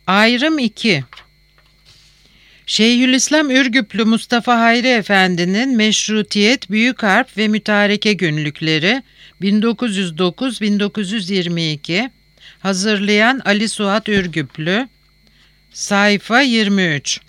Ayrım 2. Şeyhülislam Ürgüplü Mustafa Hayri Efendi'nin Meşrutiyet, Büyük Harp ve Mütareke Günlükleri 1909-1922, hazırlayan Ali Suat Ürgüplü, sayfa 23.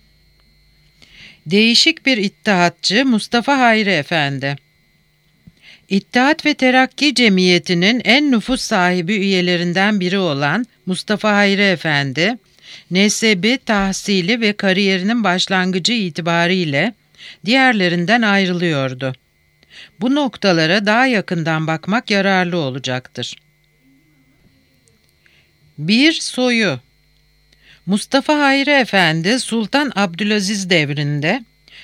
Değişik bir İttihatçı Mustafa Hayri Efendi. İttihat ve Terakki Cemiyeti'nin en nüfus sahibi üyelerinden biri olan Mustafa Hayri Efendi, nesebi, tahsili ve kariyerinin başlangıcı itibariyle diğerlerinden ayrılıyordu. Bu noktalara daha yakından bakmak yararlı olacaktır. 1. Soyu. Mustafa Hayri Efendi, Sultan Abdülaziz devrinde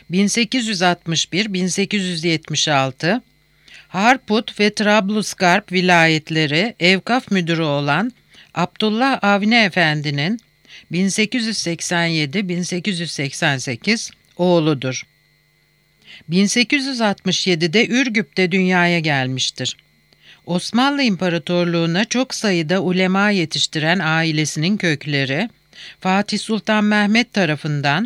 1861-1876, Harput ve Trablusgarp vilayetleri evkaf müdürü olan Abdullah Avni Efendi'nin 1887-1888 oğludur. 1867'de Ürgüp'te dünyaya gelmiştir. Osmanlı İmparatorluğu'na çok sayıda ulema yetiştiren ailesinin kökleri, Fatih Sultan Mehmet tarafından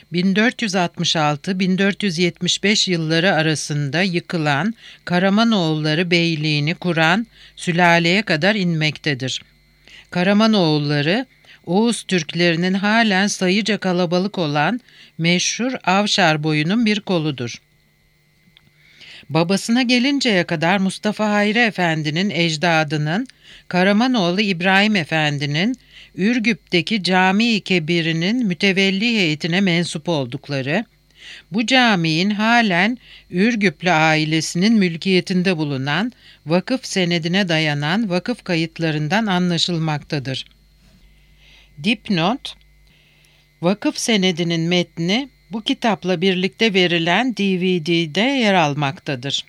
1466-1475 yılları arasında yıkılan Karamanoğulları Beyliğini kuran sülaleye kadar inmektedir. Karamanoğulları, Oğuz Türklerinin halen sayıca kalabalık olan meşhur Avşar boyunun bir koludur. Babasına gelinceye kadar Mustafa Hayri Efendi'nin ecdadının Karamanoğlu İbrahim Efendi'nin Ürgüp'teki Cami-i Kebir'inin mütevelli heyetine mensup oldukları, bu caminin halen Ürgüplü ailesinin mülkiyetinde bulunan vakıf senedine dayanan vakıf kayıtlarından anlaşılmaktadır. Dipnot: vakıf senedinin metni bu kitapla birlikte verilen DVD'de yer almaktadır.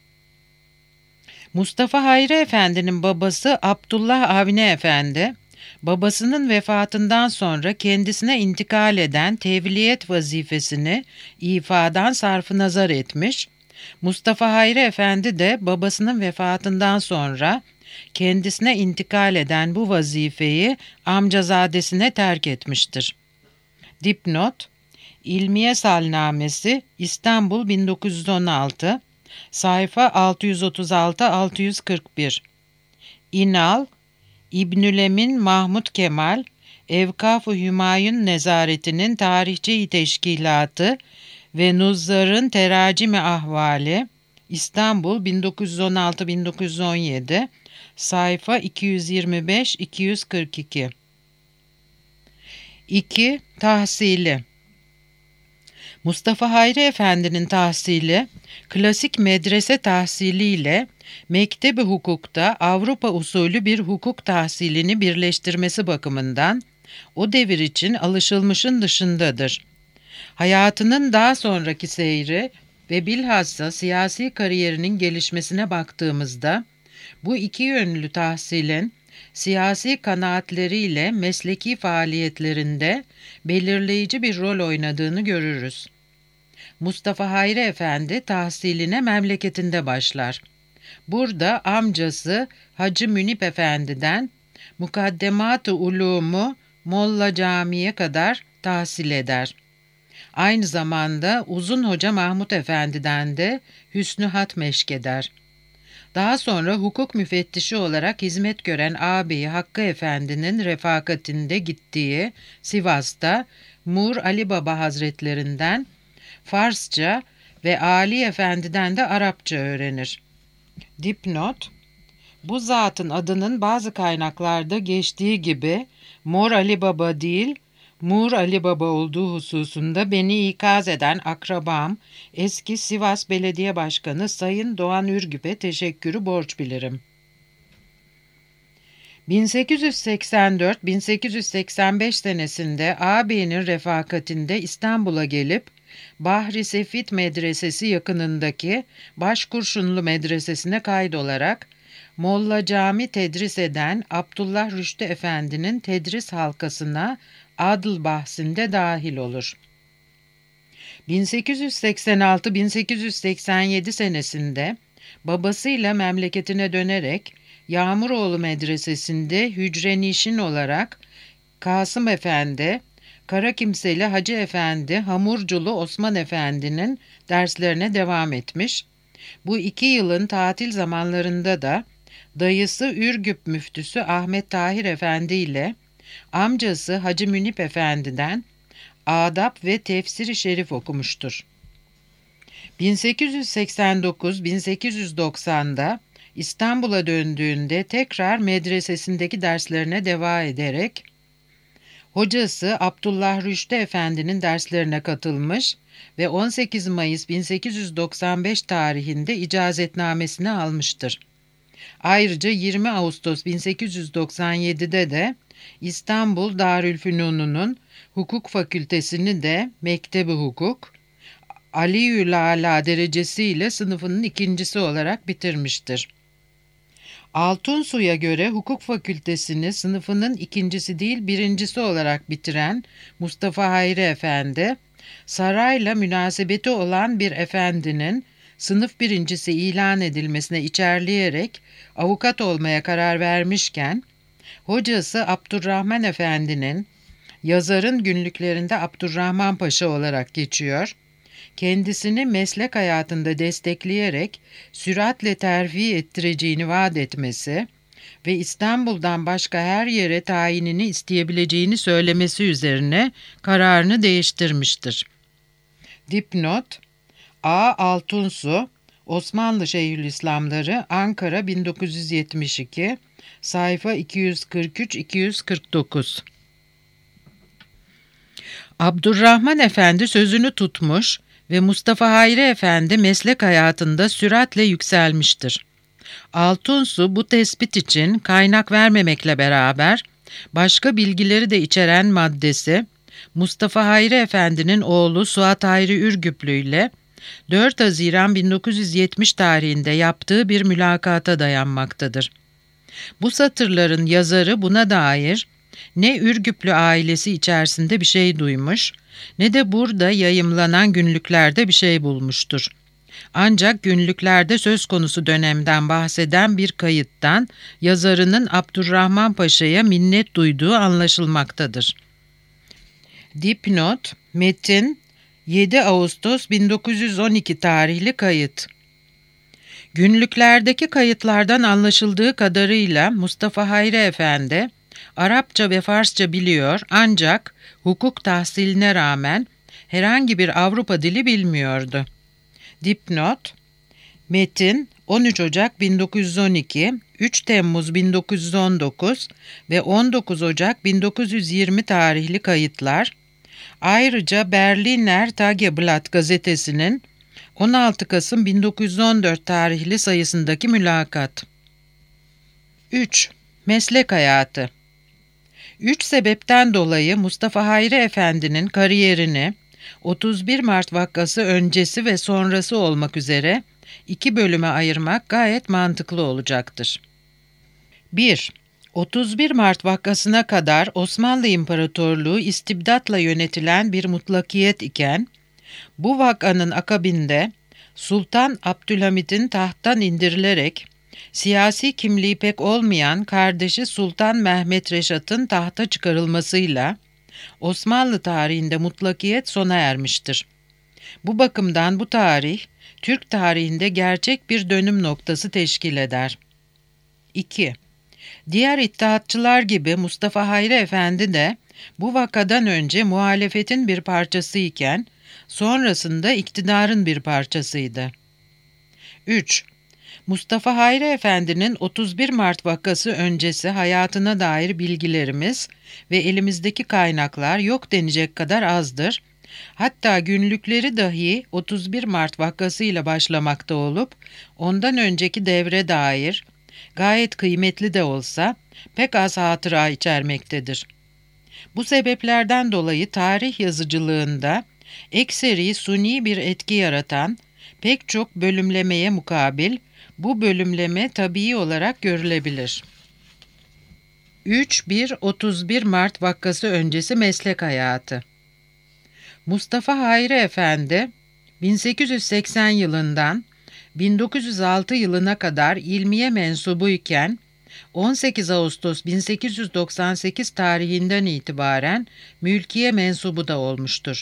Mustafa Hayri Efendi'nin babası Abdullah Avni Efendi, babasının vefatından sonra kendisine intikal eden tevliyet vazifesini ifadan sarfınazar etmiş, Mustafa Hayri Efendi de babasının vefatından sonra kendisine intikal eden bu vazifeyi amcazadesine terk etmiştir. Dipnot: İlmiye Salnamesi, İstanbul 1916, sayfa 636-641. İnal, İbnülemin Mahmud Kemal, Evkaf-ı Hümayun Nezareti'nin Tarihçi-i Teşkilatı ve Nuzzar'ın Teracim-i Ahvali, İstanbul 1916-1917, sayfa 225-242. 2. Tahsili. Mustafa Hayri Efendi'nin tahsili, klasik medrese tahsiliyle Mektebi Hukuk'ta Avrupa usulü bir hukuk tahsilini birleştirmesi bakımından o devir için alışılmışın dışındadır. Hayatının daha sonraki seyri ve bilhassa siyasi kariyerinin gelişmesine baktığımızda bu iki yönlü tahsilin siyasi kanaatleriyle mesleki faaliyetlerinde belirleyici bir rol oynadığını görürüz. Mustafa Hayri Efendi tahsiline memleketinde başlar. Burada amcası Hacı Münip Efendi'den Mukaddemat-ı Ulumu Molla Camii'ye kadar tahsil eder. Aynı zamanda Uzun Hoca Mahmud Efendi'den de Hüsnü Hat meşk eder. Daha sonra hukuk müfettişi olarak hizmet gören ağabeyi Hakkı Efendi'nin refakatinde gittiği Sivas'ta Mur Ali Baba Hazretlerinden Farsça ve Ali Efendi'den de Arapça öğrenir. Dipnot: bu zatın adının bazı kaynaklarda geçtiği gibi Mor Ali Baba değil, Mur Ali Baba olduğu hususunda beni ikaz eden akrabam, eski Sivas Belediye Başkanı Sayın Doğan Ürgüp'e teşekkürü borç bilirim. 1884-1885 senesinde ağabeyinin refakatinde İstanbul'a gelip Bahri Sefit Medresesi yakınındaki Başkurşunlu Medresesi'ne kaydolarak Molla Cami tedris eden Abdullah Rüştü Efendi'nin tedris halkasına adl bahsinde dahil olur. 1886-1887 senesinde babasıyla memleketine dönerek Yağmuroğlu Medresesi'nde hücrenişin olarak Kasım Efendi, Karakimseli Hacı Efendi, Hamurculu Osman Efendi'nin derslerine devam etmiş. Bu 2 yılın tatil zamanlarında da dayısı Ürgüp müftüsü Ahmet Tahir Efendi ile amcası Hacı Münip Efendi'den adab ve tefsir-i şerif okumuştur. 1889-1890'da İstanbul'a döndüğünde tekrar medresesindeki derslerine devam ederek hocası Abdullah Rüştü Efendi'nin derslerine katılmış ve 18 Mayıs 1895 tarihinde icazetnamesini almıştır. Ayrıca 20 Ağustos 1897'de de İstanbul Darülfünun'un hukuk fakültesini de Mektebi Hukuk, Aliü'l-Âlâ derecesiyle sınıfının ikincisi olarak bitirmiştir. Altunsu'ya göre hukuk fakültesini sınıfının ikincisi değil birincisi olarak bitiren Mustafa Hayri Efendi, sarayla münasebeti olan bir efendinin sınıf birincisi ilan edilmesine içerleyerek avukat olmaya karar vermişken, hocası Abdurrahman Efendi'nin yazarın günlüklerinde Abdurrahman Paşa olarak geçiyor, kendisini meslek hayatında destekleyerek süratle terfi ettireceğini vaat etmesi ve İstanbul'dan başka her yere tayinini isteyebileceğini söylemesi üzerine kararını değiştirmiştir. Dipnot: A. Altunsu, Osmanlı Şeyhülislamları, Ankara 1972, sayfa 243-249. Abdurrahman Efendi sözünü tutmuş ve Mustafa Hayri Efendi meslek hayatında süratle yükselmiştir. Altunsu bu tespit için kaynak vermemekle beraber başka bilgileri de içeren maddesi, Mustafa Hayri Efendi'nin oğlu Suat Hayri Ürgüplü ile 4 Haziran 1970 tarihinde yaptığı bir mülakata dayanmaktadır. Bu satırların yazarı buna dair ne Ürgüplü ailesi içerisinde bir şey duymuş, ne de burada yayımlanan günlüklerde bir şey bulmuştur. Ancak günlüklerde söz konusu dönemden bahseden bir kayıttan yazarının Abdurrahman Paşa'ya minnet duyduğu anlaşılmaktadır. Dipnot: metin 7 Ağustos 1912 tarihli kayıt. Günlüklerdeki kayıtlardan anlaşıldığı kadarıyla Mustafa Hayri Efendi Arapça ve Farsça biliyor ancak hukuk tahsiline rağmen herhangi bir Avrupa dili bilmiyordu. Dipnot: metin 13 Ocak 1912, 3 Temmuz 1919 ve 19 Ocak 1920 tarihli kayıtlar, ayrıca Berliner Tageblatt gazetesinin 16 Kasım 1914 tarihli sayısındaki mülakat. 3. Meslek hayatı. 3 sebepten dolayı Mustafa Hayri Efendi'nin kariyerini 31 Mart vakası öncesi ve sonrası olmak üzere 2 bölüme ayırmak gayet mantıklı olacaktır. 1. 31 Mart vakasına kadar Osmanlı İmparatorluğu istibdatla yönetilen bir mutlakiyet iken, bu vakanın akabinde Sultan Abdülhamid'in tahttan indirilerek siyasi kimliği pek olmayan kardeşi Sultan Mehmet Reşat'ın tahta çıkarılmasıyla Osmanlı tarihinde mutlakiyet sona ermiştir. Bu bakımdan bu tarih, Türk tarihinde gerçek bir dönüm noktası teşkil eder. 2. Diğer İttihatçılar gibi Mustafa Hayri Efendi de bu vakadan önce muhalefetin bir parçası iken, sonrasında iktidarın bir parçasıydı. 3. Mustafa Hayri Efendi'nin 31 Mart vakası öncesi hayatına dair bilgilerimiz ve elimizdeki kaynaklar yok denecek kadar azdır. Hatta günlükleri dahi 31 Mart vakasıyla başlamakta olup, ondan önceki devre dair, gayet kıymetli de olsa, pek az hatıra içermektedir. Bu sebeplerden dolayı tarih yazıcılığında ekseri suni bir etki yaratan pek çok bölümlemeye mukabil bu bölümleme tabii olarak görülebilir. 3.1-31 Mart vakası öncesi meslek hayatı. Mustafa Hayri Efendi 1880 yılından 1906 yılına kadar ilmiye mensubuyken 18 Ağustos 1898 tarihinden itibaren mülkiye mensubu da olmuştur.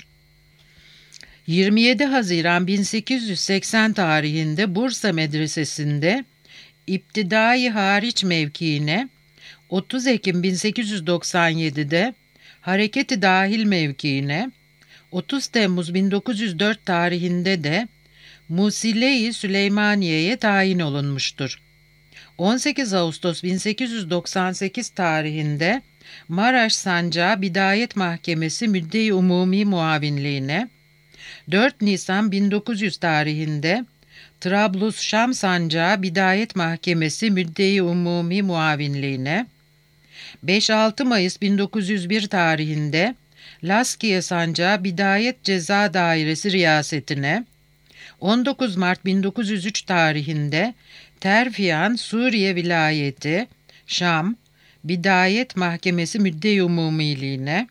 27 Haziran 1880 tarihinde Bursa Medresesi'nde İptidai hariç mevkiine, 30 Ekim 1897'de Hareketi dahil mevkiine, 30 Temmuz 1904 tarihinde de Musile-i Süleymaniye'ye tayin olunmuştur. 18 Ağustos 1898 tarihinde Maraş Sancağı Bidayet Mahkemesi Müdde-i Umumi Muavinliğine, 4 Nisan 1900 tarihinde Trablus-Şam Sancağı Bidayet Mahkemesi Müdde-i Umumi Muavinliğine, 5-6 Mayıs 1901 tarihinde Laskiye Sancağı Bidayet Ceza Dairesi Riyasetine, 19 Mart 1903 tarihinde Terfiyan Suriye Vilayeti, Şam, Bidayet Mahkemesi Müdde-i Umumiliğine,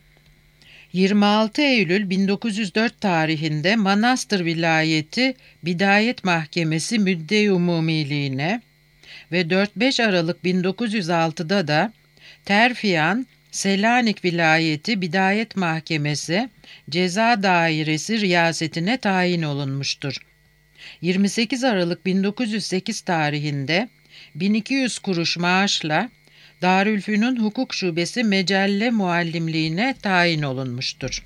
26 Eylül 1904 tarihinde Manastır Vilayeti Bidayet Mahkemesi Müdde-i Umumiliğine ve 4-5 Aralık 1906'da da Terfiyan Selanik Vilayeti Bidayet Mahkemesi Ceza Dairesi Riyasetine tayin olunmuştur. 28 Aralık 1908 tarihinde 1200 kuruş maaşla Darülfünun Hukuk Şubesi Mecelle Muallimliğine tayin olunmuştur.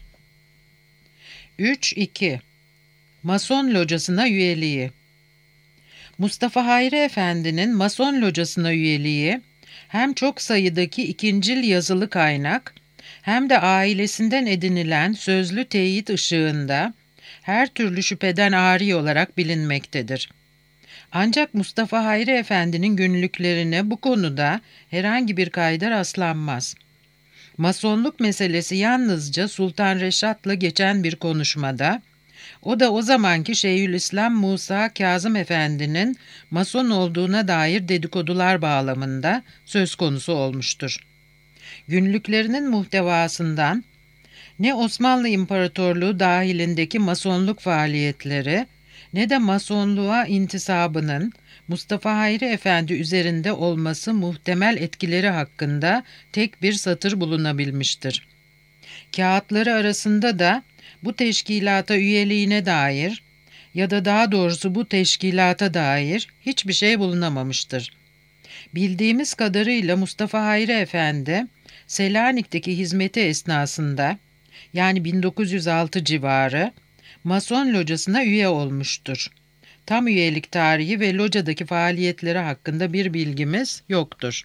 3-2 Mason Locasına üyeliği. Mustafa Hayri Efendi'nin Mason Locasına üyeliği hem çok sayıdaki ikincil yazılı kaynak hem de ailesinden edinilen sözlü teyit ışığında her türlü şüpheden âri olarak bilinmektedir. Ancak Mustafa Hayri Efendi'nin günlüklerine bu konuda herhangi bir kayda rastlanmaz. Masonluk meselesi yalnızca Sultan Reşat'la geçen bir konuşmada, o da o zamanki Şeyhülislam Musa Kazım Efendi'nin Mason olduğuna dair dedikodular bağlamında söz konusu olmuştur. Günlüklerinin muhtevasından ne Osmanlı İmparatorluğu dahilindeki Masonluk faaliyetleri ne de Masonluğa intisabının Mustafa Hayri Efendi üzerinde olması muhtemel etkileri hakkında tek bir satır bulunabilmiştir. Kağıtları arasında da bu teşkilata üyeliğine dair ya da daha doğrusu bu teşkilata dair hiçbir şey bulunamamıştır. Bildiğimiz kadarıyla Mustafa Hayri Efendi, Selanik'teki hizmeti esnasında, yani 1906 civarı, Mason locasına üye olmuştur. Tam üyelik tarihi ve locadaki faaliyetleri hakkında bir bilgimiz yoktur.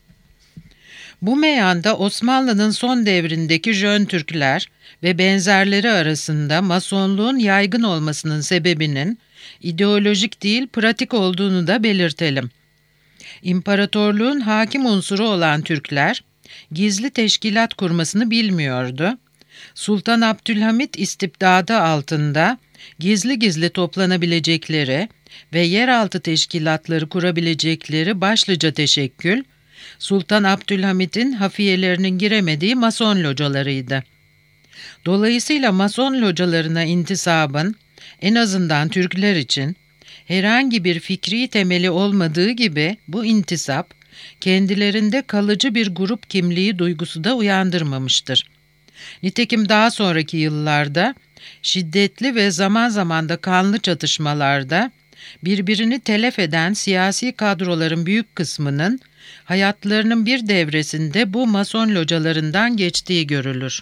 Bu meyanda Osmanlı'nın son devrindeki Jön Türkler ve benzerleri arasında Masonluğun yaygın olmasının sebebinin ideolojik değil pratik olduğunu da belirtelim. İmparatorluğun hakim unsuru olan Türkler, gizli teşkilat kurmasını bilmiyordu. Sultan Abdülhamit istibdadı altında gizli gizli toplanabilecekleri ve yeraltı teşkilatları kurabilecekleri başlıca teşekkül, Sultan Abdülhamit'in hafiyelerinin giremediği Mason localarıydı. Dolayısıyla Mason localarına intisabın, en azından Türkler için, herhangi bir fikri temeli olmadığı gibi bu intisap, kendilerinde kalıcı bir grup kimliği duygusu da uyandırmamıştır. Nitekim daha sonraki yıllarda, şiddetli ve zaman zaman da kanlı çatışmalarda, birbirini telef eden siyasi kadroların büyük kısmının, hayatlarının bir devresinde bu Mason localarından geçtiği görülür.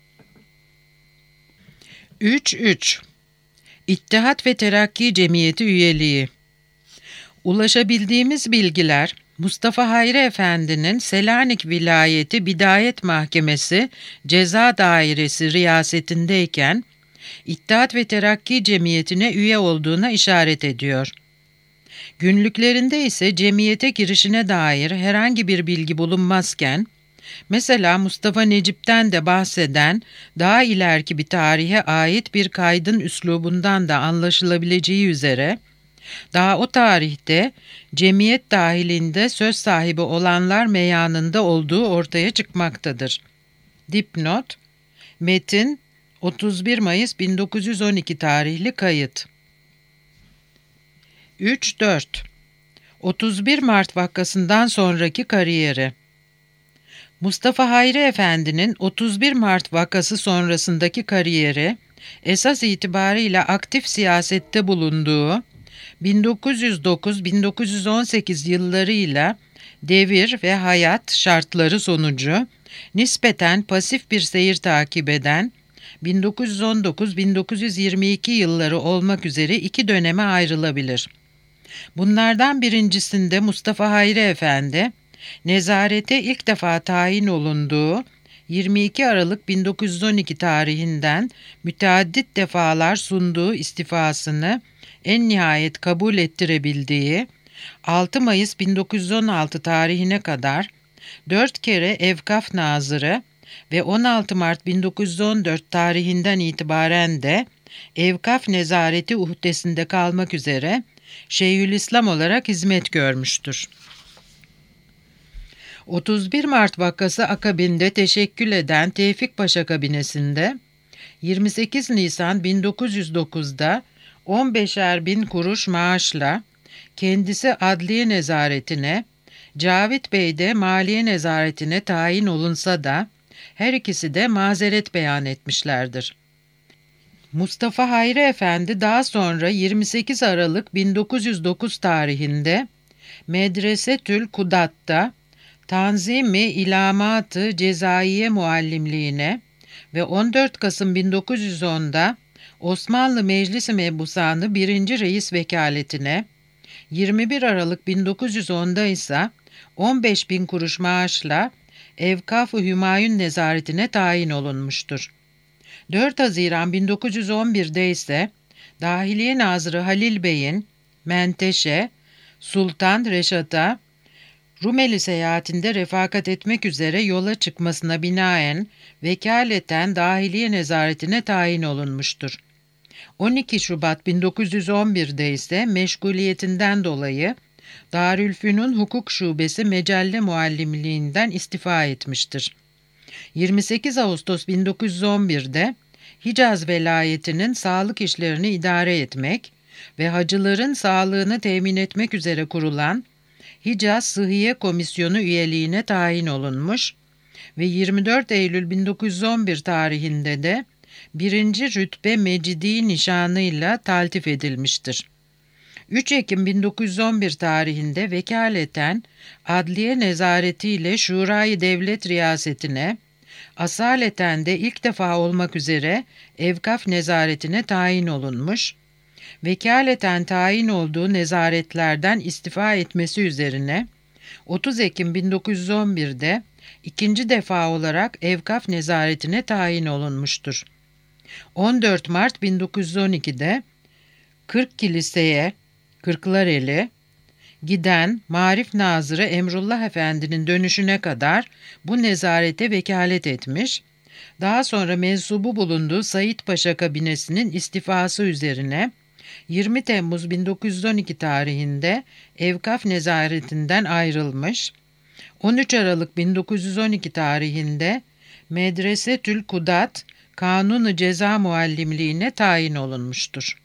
3-3 İttihat ve Terakki Cemiyeti üyeliği. Ulaşabildiğimiz bilgiler, Mustafa Hayri Efendi'nin Selanik Vilayeti Bidayet Mahkemesi Ceza Dairesi riyasetindeyken, İttihat ve Terakki Cemiyeti'ne üye olduğuna işaret ediyor. Günlüklerinde ise cemiyete girişine dair herhangi bir bilgi bulunmazken, mesela Mustafa Necip'ten de bahseden daha ileriki bir tarihe ait bir kaydın üslubundan da anlaşılabileceği üzere, daha o tarihte cemiyet dahilinde söz sahibi olanlar meyanında olduğu ortaya çıkmaktadır. Dipnot, metin 31 Mayıs 1912 tarihli kayıt. 3-4 31 Mart vakasından sonraki kariyeri. Mustafa Hayri Efendi'nin 31 Mart vakası sonrasındaki kariyeri, esas itibariyle aktif siyasette bulunduğu 1909-1918 yıllarıyla devir ve hayat şartları sonucu nispeten pasif bir seyir takip eden 1919-1922 yılları olmak üzere iki döneme ayrılabilir. Bunlardan birincisinde Mustafa Hayri Efendi, nezarete ilk defa tayin olunduğu 22 Aralık 1912 tarihinden müteaddit defalar sunduğu istifasını en nihayet kabul ettirebildiği 6 Mayıs 1916 tarihine kadar 4 kere Evkaf Nazırı ve 16 Mart 1914 tarihinden itibaren de Evkaf Nezareti uhdesinde kalmak üzere Şeyhülislam olarak hizmet görmüştür. 31 Mart vakası akabinde teşekkül eden Tevfik Paşa kabinesinde 28 Nisan 1909'da 15'er bin kuruş maaşla kendisi adliye nezaretine, Cavit Bey de maliye nezaretine tayin olunsa da her ikisi de mazeret beyan etmişlerdir. Mustafa Hayri Efendi daha sonra 28 Aralık 1909 tarihinde Medresetül Kudat'ta Tanzim-i İlamat-ı Cezaiye muallimliğine ve 14 Kasım 1910'da Osmanlı Meclis-i Mebusanı 1. Reis vekaletine, 21 Aralık 1910'da ise 15 bin kuruş maaşla Evkaf-ı Hümayun nezaretine tayin olunmuştur. 4 Haziran 1911'de ise Dahiliye Nazırı Halil Bey'in Menteşe, Sultan Reşat'a Rumeli seyahatinde refakat etmek üzere yola çıkmasına binaen vekaleten Dahiliye Nezaretine tayin olunmuştur. 12 Şubat 1911'de ise meşguliyetinden dolayı Darülfünun Hukuk Şubesi Mecelle Muallimliğinden istifa etmiştir. 28 Ağustos 1911'de Hicaz velayetinin sağlık işlerini idare etmek ve hacıların sağlığını temin etmek üzere kurulan Hicaz Sıhhiye Komisyonu üyeliğine tayin olunmuş ve 24 Eylül 1911 tarihinde de 1. Rütbe Mecidi nişanıyla taltif edilmiştir. 3 Ekim 1911 tarihinde vekaleten adliye nezaretiyle Şurayı Devlet Riyasetine, asaleten de ilk defa olmak üzere Evkaf nezaretine tayin olunmuş, vekaleten tayin olduğu nezaretlerden istifa etmesi üzerine 30 Ekim 1911'de ikinci defa olarak Evkaf nezaretine tayin olunmuştur. 14 Mart 1912'de Kırk Kilise'ye, Kırklareli giden Marif Nazırı Emrullah Efendi'nin dönüşüne kadar bu nezarete vekalet etmiş, daha sonra mensubu bulunduğu Said Paşa kabinesinin istifası üzerine 20 Temmuz 1912 tarihinde Evkaf nezaretinden ayrılmış, 13 Aralık 1912 tarihinde Medresetül Kudat Kanun-u Ceza Muallimliğine tayin olunmuştur.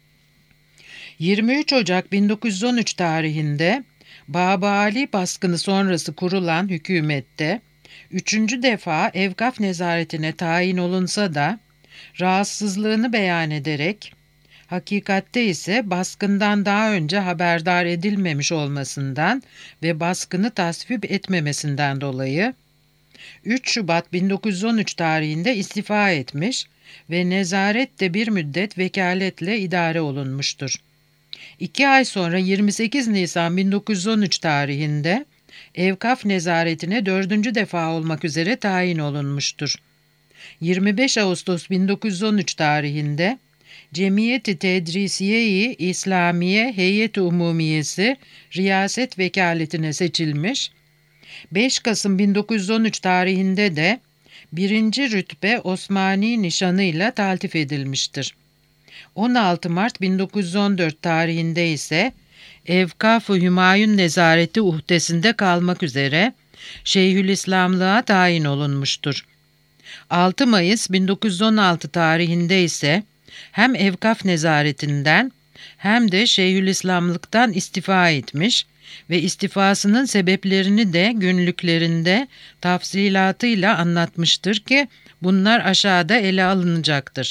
23 Ocak 1913 tarihinde Babali baskını sonrası kurulan hükümette 3. defa Evkaf nezaretine tayin olunsa da rahatsızlığını beyan ederek, hakikatte ise baskından daha önce haberdar edilmemiş olmasından ve baskını tasvip etmemesinden dolayı 3 Şubat 1913 tarihinde istifa etmiş ve nezaret de bir müddet vekaletle idare olunmuştur. 2 ay sonra 28 Nisan 1913 tarihinde Evkaf nezaretine 4. defa olmak üzere tayin olunmuştur. 25 Ağustos 1913 tarihinde Cemiyeti Tedrisiye-i İslamiye Heyet-i Umumiyesi riyaset vekaletine seçilmiş, 5 Kasım 1913 tarihinde de 1. Rütbe Osmani nişanıyla taltif edilmiştir. 16 Mart 1914 tarihinde ise Evkaf-ı Hümayun nezareti uhdesinde kalmak üzere Şeyhülislamlığa tayin olunmuştur. 6 Mayıs 1916 tarihinde ise hem Evkaf nezaretinden hem de Şeyhülislamlıktan istifa etmiş ve istifasının sebeplerini de günlüklerinde tafsilatıyla anlatmıştır ki bunlar aşağıda ele alınacaktır.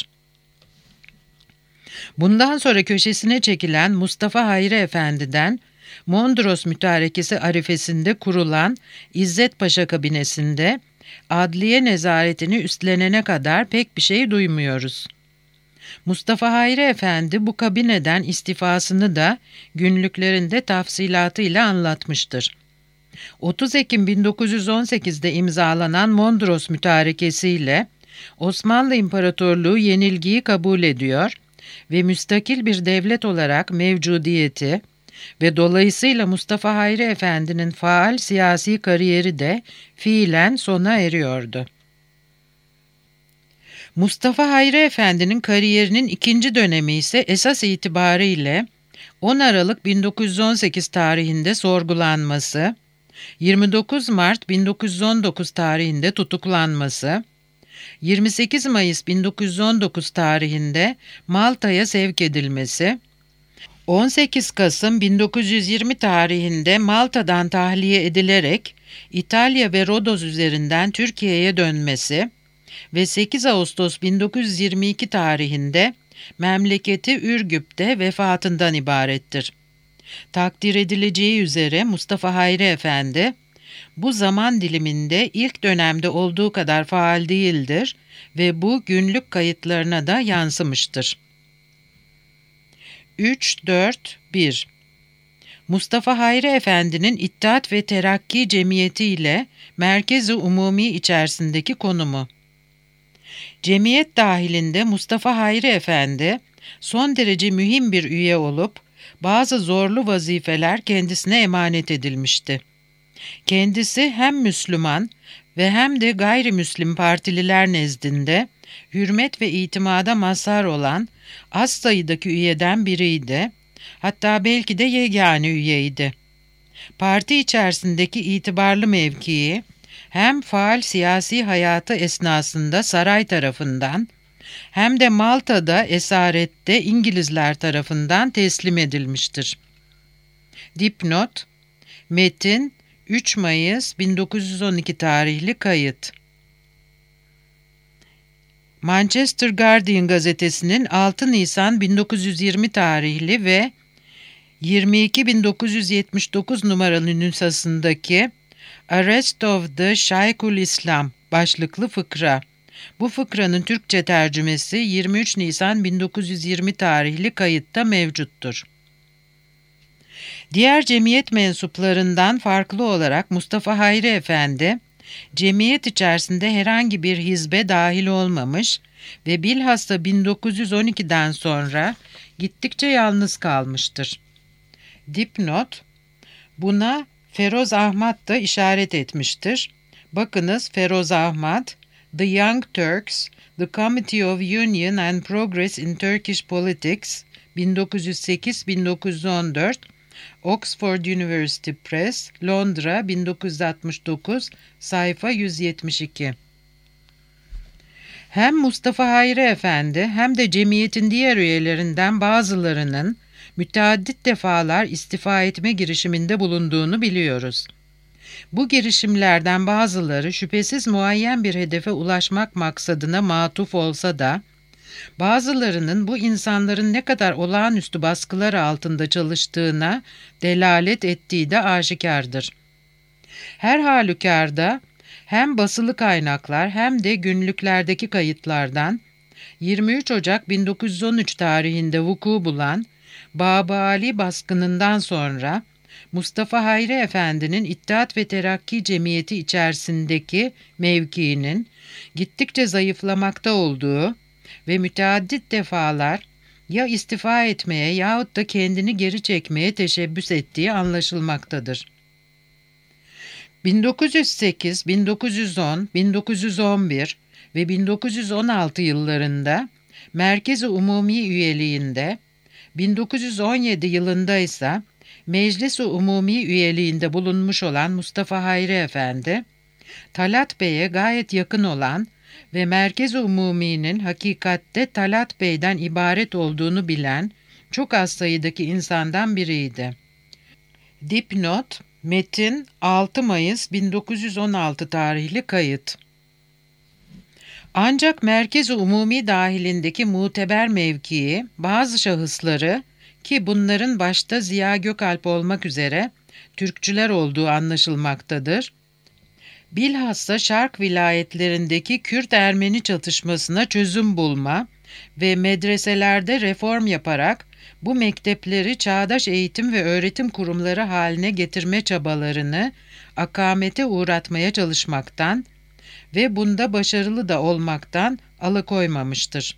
Bundan sonra köşesine çekilen Mustafa Hayri Efendi'den Mondros Mütarekesi arifesinde kurulan İzzet Paşa kabinesinde adliye nezaretini üstlenene kadar pek bir şey duymuyoruz. Mustafa Hayri Efendi bu kabineden istifasını da günlüklerinde tafsilatıyla anlatmıştır. 30 Ekim 1918'de imzalanan Mondros Mütarekesi ile Osmanlı İmparatorluğu yenilgiyi kabul ediyor ve müstakil bir devlet olarak mevcudiyeti ve dolayısıyla Mustafa Hayri Efendi'nin faal siyasi kariyeri de fiilen sona eriyordu. Mustafa Hayri Efendi'nin kariyerinin ikinci dönemi ise esas itibariyle 10 Aralık 1918 tarihinde sorgulanması, 29 Mart 1919 tarihinde tutuklanması, 28 Mayıs 1919 tarihinde Malta'ya sevk edilmesi, 18 Kasım 1920 tarihinde Malta'dan tahliye edilerek İtalya ve Rodos üzerinden Türkiye'ye dönmesi ve 8 Ağustos 1922 tarihinde memleketi Ürgüp'te vefatından ibarettir. Takdir edileceği üzere Mustafa Hayri Efendi, bu zaman diliminde ilk dönemde olduğu kadar faal değildir ve bu günlük kayıtlarına da yansımıştır. 3-4-1 Mustafa Hayri Efendi'nin İttihat ve Terakki Cemiyeti ile Merkez-i Umumi içerisindeki konumu. Cemiyet dahilinde Mustafa Hayri Efendi son derece mühim bir üye olup bazı zorlu vazifeler kendisine emanet edilmişti. Kendisi hem Müslüman ve hem de gayrimüslim partililer nezdinde hürmet ve itimada mazhar olan az sayıdaki üyeden biriydi, hatta belki de yegane üyeydi. Parti içerisindeki itibarlı mevkii, hem faal siyasi hayatı esnasında saray tarafından, hem de Malta'da esarette İngilizler tarafından teslim edilmiştir. Dipnot: Metin 3 Mayıs 1912 tarihli kayıt. Manchester Guardian gazetesinin 6 Nisan 1920 tarihli ve 22.979 numaralı nüshasındaki Arrest of the Şeyhül İslam başlıklı fıkra. Bu fıkranın Türkçe tercümesi 23 Nisan 1920 tarihli kayıtta mevcuttur. Diğer cemiyet mensuplarından farklı olarak Mustafa Hayri Efendi, cemiyet içerisinde herhangi bir hizbe dahil olmamış ve bilhassa 1912'den sonra gittikçe yalnız kalmıştır. Dipnot: Buna Feroz Ahmad da işaret etmiştir. Bakınız Feroz Ahmad, The Young Turks, The Committee of Union and Progress in Turkish Politics, 1908-1914, Oxford University Press, Londra, 1969, sayfa 172. Hem Mustafa Hayri Efendi hem de cemiyetin diğer üyelerinden bazılarının müteaddit defalar istifa etme girişiminde bulunduğunu biliyoruz. Bu girişimlerden bazıları şüphesiz muayyen bir hedefe ulaşmak maksadına matuf olsa da, bazılarının bu insanların ne kadar olağanüstü baskılar altında çalıştığına delalet ettiği de aşikardır. Her halükarda hem basılı kaynaklar hem de günlüklerdeki kayıtlardan 23 Ocak 1913 tarihinde vuku bulan Baba Ali baskınından sonra Mustafa Hayri Efendi'nin İttihat ve Terakki Cemiyeti içerisindeki mevkiinin gittikçe zayıflamakta olduğu ve müteaddit defalar ya istifa etmeye yahut da kendini geri çekmeye teşebbüs ettiği anlaşılmaktadır. 1908, 1910, 1911 ve 1916 yıllarında Merkez-i Umumi üyeliğinde, 1917 yılında ise Meclis-i Umumi üyeliğinde bulunmuş olan Mustafa Hayri Efendi, Talat Bey'e gayet yakın olan ve Merkez-i Umumi'nin hakikatte Talat Bey'den ibaret olduğunu bilen çok az sayıdaki insandan biriydi. Dipnot, metin 6 Mayıs 1916 tarihli kayıt. Ancak Merkez-i Umumi dahilindeki muteber mevkii, bazı şahısları ki bunların başta Ziya Gökalp olmak üzere Türkçüler olduğu anlaşılmaktadır, bilhassa Şark vilayetlerindeki Kürt-Ermeni çatışmasına çözüm bulma ve medreselerde reform yaparak bu mektepleri çağdaş eğitim ve öğretim kurumları haline getirme çabalarını akamete uğratmaya çalışmaktan ve bunda başarılı da olmaktan alıkoymamıştır.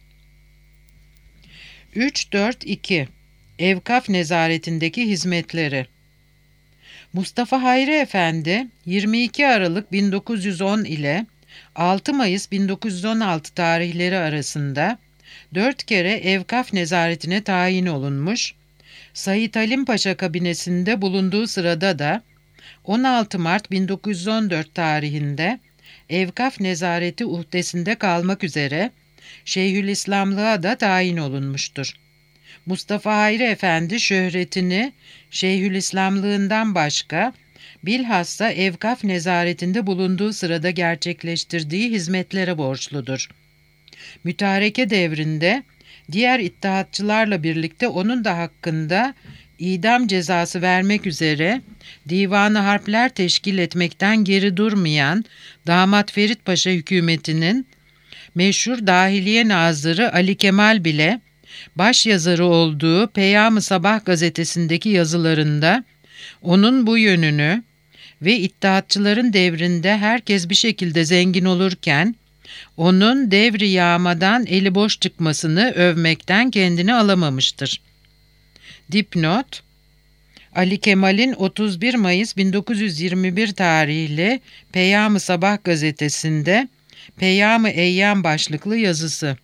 3.4.2 Evkaf nezaretindeki hizmetleri. Mustafa Hayri Efendi 22 Aralık 1910 ile 6 Mayıs 1916 tarihleri arasında 4 kere Evkaf nezaretine tayin olunmuş, Said Halim Paşa kabinesinde bulunduğu sırada da 16 Mart 1914 tarihinde Evkaf nezareti uhdesinde kalmak üzere Şeyhülislamlığa da tayin olunmuştur. Mustafa Hayri Efendi şöhretini Şeyhülislamlığından başka, bilhassa Evkaf nezaretinde bulunduğu sırada gerçekleştirdiği hizmetlere borçludur. Mütareke devrinde diğer İttihatçılarla birlikte onun da hakkında idam cezası vermek üzere Divan-ı Harpler teşkil etmekten geri durmayan Damat Ferit Paşa hükümetinin meşhur Dahiliye Nazırı Ali Kemal bile başyazarı olduğu Peyam-ı Sabah gazetesindeki yazılarında onun bu yönünü ve İttihatçıların devrinde herkes bir şekilde zengin olurken onun devri yağmadan eli boş çıkmasını övmekten kendini alamamıştır. Dipnot, Ali Kemal'in 31 Mayıs 1921 tarihli Peyam-ı Sabah gazetesinde Peyam-ı Eyyam başlıklı yazısı.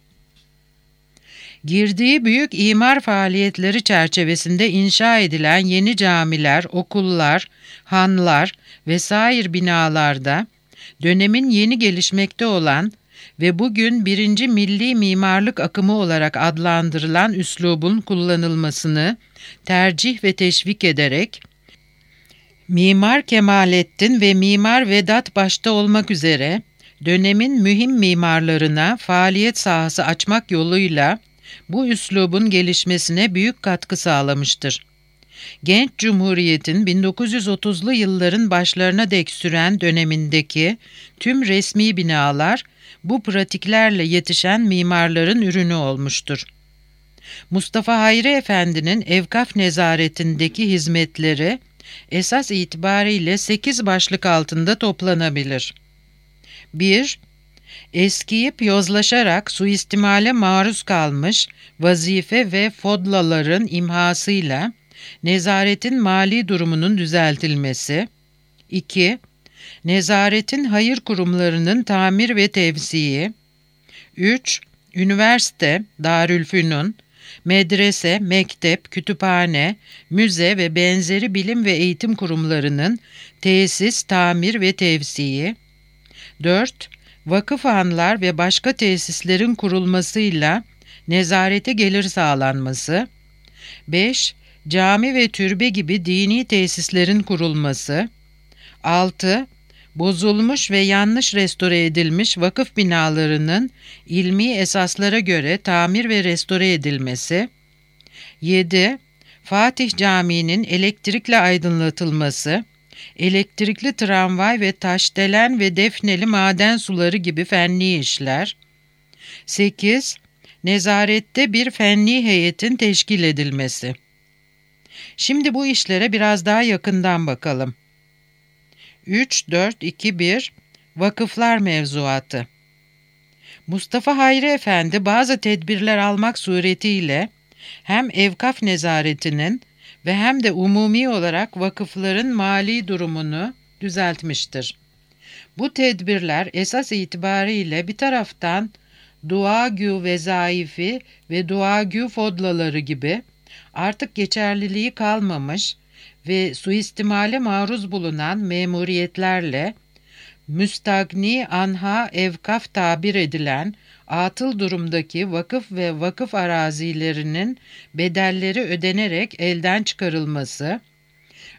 Girdiği büyük imar faaliyetleri çerçevesinde inşa edilen yeni camiler, okullar, hanlar vesaire binalarda dönemin yeni gelişmekte olan ve bugün birinci milli mimarlık akımı olarak adlandırılan üslubun kullanılmasını tercih ve teşvik ederek, Mimar Kemalettin ve Mimar Vedat başta olmak üzere dönemin mühim mimarlarına faaliyet sahası açmak yoluyla bu üslubun gelişmesine büyük katkı sağlamıştır. Genç Cumhuriyet'in 1930'lu yılların başlarına dek süren dönemindeki tüm resmi binalar bu pratiklerle yetişen mimarların ürünü olmuştur. Mustafa Hayri Efendi'nin Evkaf nezaretindeki hizmetleri esas itibariyle 8 başlık altında toplanabilir. 1. Eskiyip yozlaşarak suistimale maruz kalmış vazife ve fodlaların imhasıyla nezaretin mali durumunun düzeltilmesi. 2. Nezaretin hayır kurumlarının tamir ve tevsiyi. 3. Üniversite, Darülfünun, medrese, mektep, kütüphane, müze ve benzeri bilim ve eğitim kurumlarının tesis, tamir ve tevsiyi. 4. Vakıfhanlar ve başka tesislerin kurulmasıyla nezarete gelir sağlanması. 5. Cami ve türbe gibi dini tesislerin kurulması. 6. Bozulmuş ve yanlış restore edilmiş vakıf binalarının ilmi esaslara göre tamir ve restore edilmesi. 7. Fatih Camii'nin elektrikle aydınlatılması, elektrikli tramvay ve taşdelen ve defneli maden suları gibi fenni işler. 8. Nezarette bir fenni heyetin teşkil edilmesi. Şimdi bu işlere biraz daha yakından bakalım. 3.4.2.1 Vakıflar mevzuatı. Mustafa Hayri Efendi bazı tedbirler almak suretiyle hem Evkaf nezaretinin ve hem de umumi olarak vakıfların mali durumunu düzeltmiştir. Bu tedbirler esas itibariyle bir taraftan duagü vezaifi ve duagü fodlaları gibi artık geçerliliği kalmamış ve suistimale maruz bulunan memuriyetlerle müstagni anha evkaf tabir edilen atıl durumdaki vakıf ve vakıf arazilerinin bedelleri ödenerek elden çıkarılması,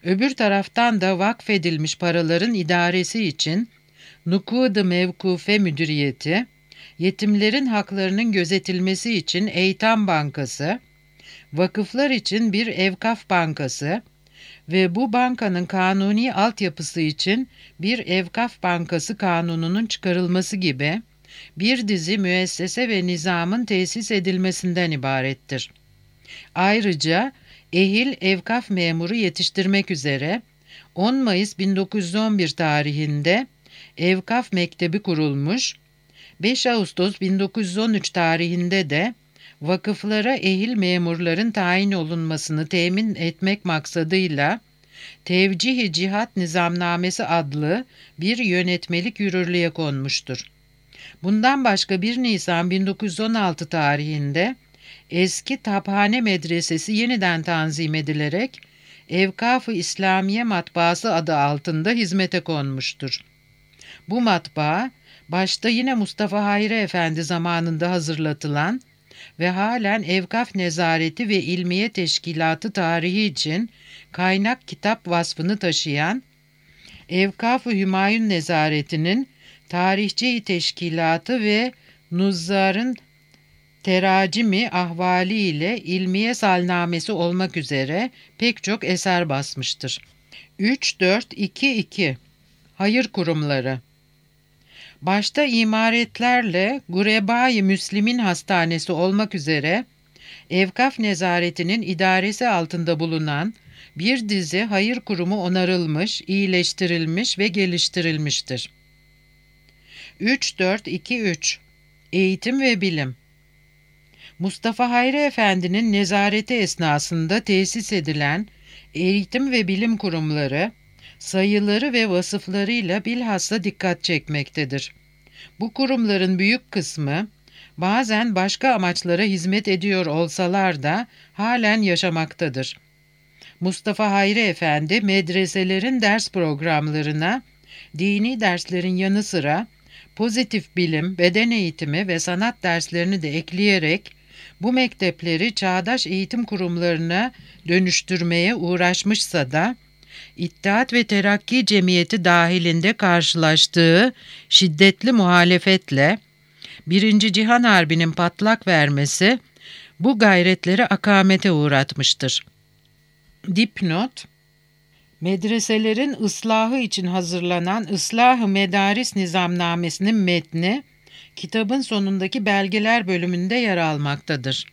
Öbür taraftan da vakfedilmiş paraların idaresi için Nukud-ı Mevkufe Müdüriyeti, yetimlerin haklarının gözetilmesi için Eytam Bankası, vakıflar için bir Evkaf Bankası ve bu bankanın kanuni altyapısı için bir Evkaf Bankası kanununun çıkarılması gibi bir dizi müessese ve nizamın tesis edilmesinden ibarettir. Ayrıca ehil evkaf memuru yetiştirmek üzere 10 Mayıs 1911 tarihinde Evkaf Mektebi kurulmuş, 5 Ağustos 1913 tarihinde de vakıflara ehil memurların tayin olunmasını temin etmek maksadıyla Tevcih-i Cihat Nizamnamesi adlı bir yönetmelik yürürlüğe konmuştur. Bundan başka 1 Nisan 1916 tarihinde eski Taphane Medresesi yeniden tanzim edilerek Evkaf-ı İslamiye Matbaası adı altında hizmete konmuştur. Bu matbaa, başta yine Mustafa Hayri Efendi zamanında hazırlatılan ve halen Evkaf Nezareti ve İlmiye Teşkilatı tarihi için kaynak kitap vasfını taşıyan Evkaf-ı Hümayun Nezareti'nin Tarihçi Teşkilatı ve Nuzzar'ın teracimi ahvali ile İlmiye Salnamesi olmak üzere pek çok eser basmıştır. 3-4-2-2 Hayır Kurumları. Başta imaretlerle Gurebai Müslimin Hastanesi olmak üzere Evkaf Nezareti'nin idaresi altında bulunan bir dizi hayır kurumu onarılmış, iyileştirilmiş ve geliştirilmiştir. 3-4-2-3 Eğitim ve Bilim. Mustafa Hayri Efendi'nin nezareti esnasında tesis edilen eğitim ve bilim kurumları, sayıları ve vasıflarıyla bilhassa dikkat çekmektedir. Bu kurumların büyük kısmı, bazen başka amaçlara hizmet ediyor olsalar da halen yaşamaktadır. Mustafa Hayri Efendi, medreselerin ders programlarına, dini derslerin yanı sıra, pozitif bilim, beden eğitimi ve sanat derslerini de ekleyerek, bu mektepleri çağdaş eğitim kurumlarına dönüştürmeye uğraşmışsa da, İttihat ve Terakki Cemiyeti dahilinde karşılaştığı şiddetli muhalefetle, 1. Cihan Harbi'nin patlak vermesi, bu gayretleri akamete uğratmıştır. Dipnot: Medreselerin ıslahı için hazırlanan Islah-ı Medaris Nizamnamesi'nin metni, kitabın sonundaki belgeler bölümünde yer almaktadır.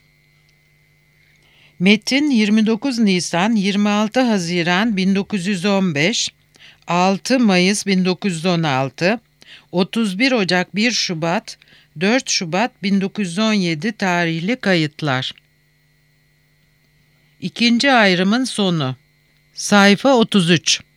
Metin 29 Nisan 26 Haziran 1915, 6 Mayıs 1916, 31 Ocak 1 Şubat, 4 Şubat 1917 tarihli kayıtlar. İkinci ayrımın sonu. Sayfa 33.